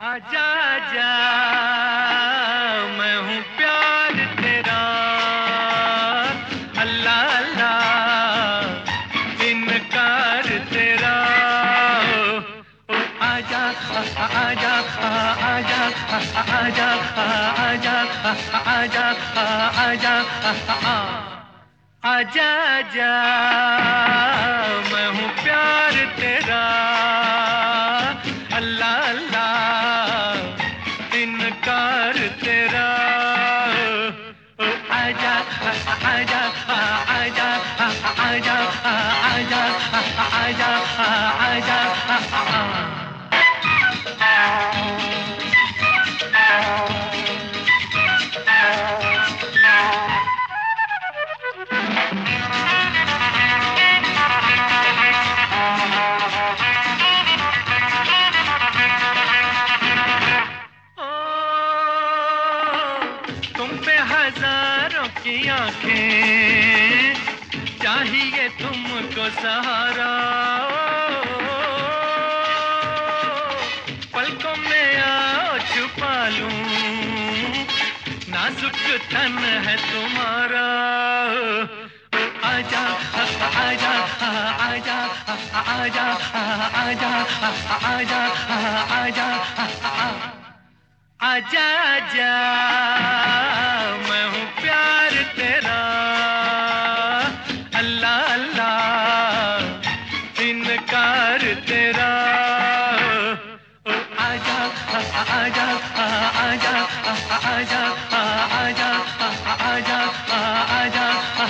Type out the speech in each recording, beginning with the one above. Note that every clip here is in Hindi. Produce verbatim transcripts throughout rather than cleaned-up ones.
आजा आजा मैं हूँ प्यार तेरा, अल्लाह अल्लाह इनकार तेरा। ओ आजा आजा आजा आजा आजा आजा आजा आजा आजा मैं हूँ प्यार तेरा, अल्लाह अल्लाह इनकार तेरा। ओ आजा आजा आजा आजा आजा आजा आजा हजारों की आंखें चाहिए तुमको सहारा, पलकों में आओ छुपा लूं नाजुक तन है तुम्हारा। आजा आजा आजा आजा आजा आजा आजा आजा आजा मैं हूँ प्यार तेरा, अल्लाह अल्लाह इनकार तेरा। ओ आजा आजा आजा आजा आजा आजा आजा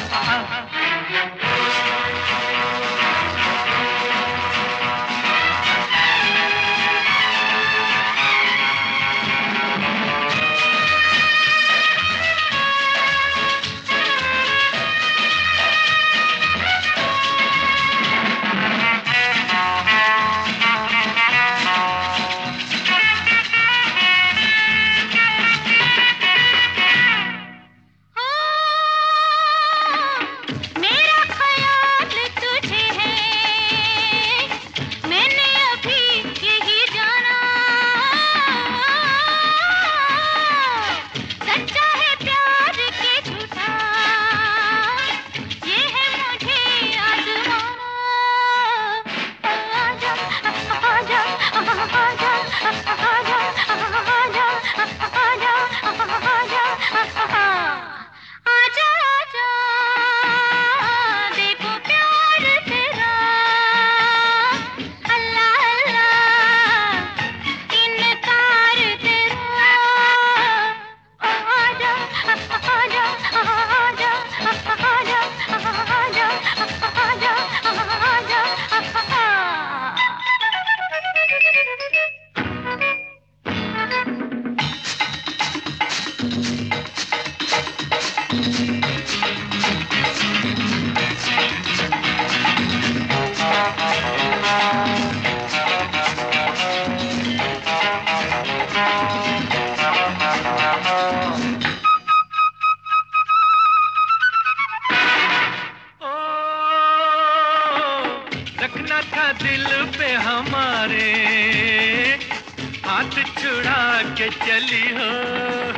रखना था दिल पे हमारे हाथ छुड़ा के चली हो।